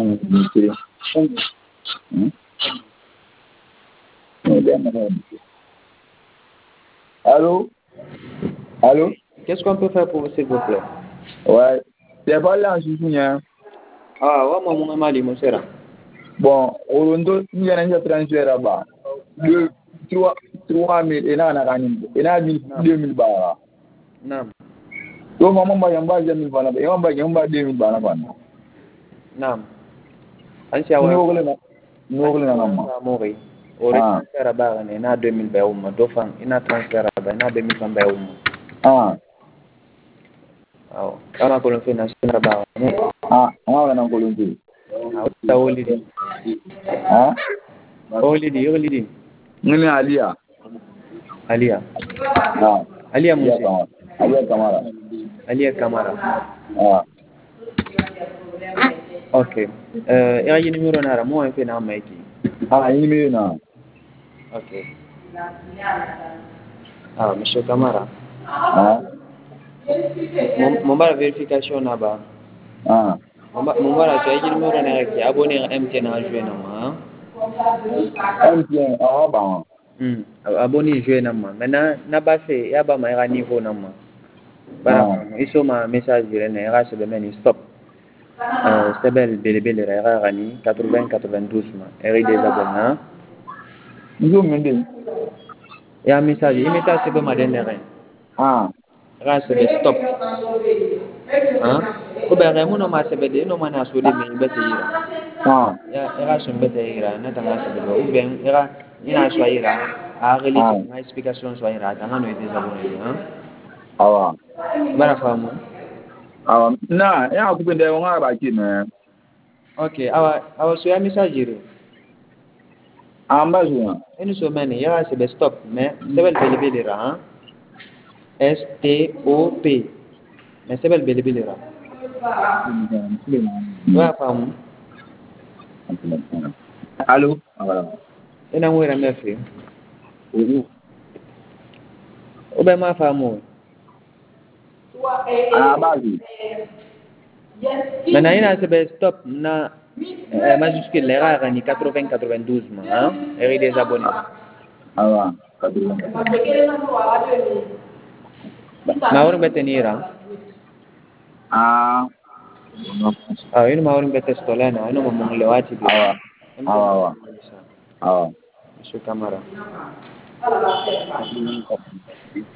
Allô? Allô? Qu'est-ce qu'on peut faire pour vous, s'il vous plaît? Ouais. C'est pas là, je suis hein. Ah, ouais, mon mali, mon cher. Bon, on doit y aller transfert là-bas. 3 000 et là, on a 2 000 bars. Non. Donc, maman, il y a 2 000 bars. Il y a 2 000 bars. Non. Ansi awa mori. Ore transfert ba ne na 2000 ba umma do fan ina transfert ba na 2000 fan ba umma. Aw. Kama ko fe na sina ba ne. Ama na ko lungi. Aw ta olidi. Olidi. Ngene Alia. Alia Musa. Alia Kamara. Alia Kamara. Okay. Ya numéro na ra mo fe na maiki. Numéro na. Okay. Monsieur Kamara. Mon ba vérification na ba. Mon ba la tu as numéro na ra ki abonné à MTN en jouer na ma. MTN ba. Abonné jouer na ma. Maintenant na ba fait ya ba ma niveau na ma. Bara iso ma message dire na ra se ben stop. C'est belle ra rani 80 92 ma. Eri des abonnés. Ya message c'est pas ma dernière. Rase be stop. Ko be remu no ma se be de no mana so de me be te yira. Ya era so be te yira na tanga se be o ben era ina so yira a relite na explication so yira tanga no des abonnés Awa. Bara famu. Na ya ku be de won ba ki na. Okay, awa so ya message yire. Amba zo. Eni so meni ya se be stop mais se be le ra. STOP. Mais c'est belle belle ra. Wa famu. Allô? Ina mwera mefi. Obe ma famu. Bazi. Maintenant ina se be stop na majuscule l'erreur ni 80 92 ma et des abonnés. Awa. Ma won betenira. Ini ma won betestolana ino mo lewati bi. Awa. Monsieur Kamara.